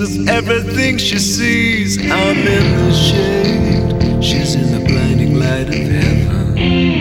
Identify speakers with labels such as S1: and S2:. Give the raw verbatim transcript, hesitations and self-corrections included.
S1: of everything she sees. I'm in the shade, she's in the blinding light of heaven.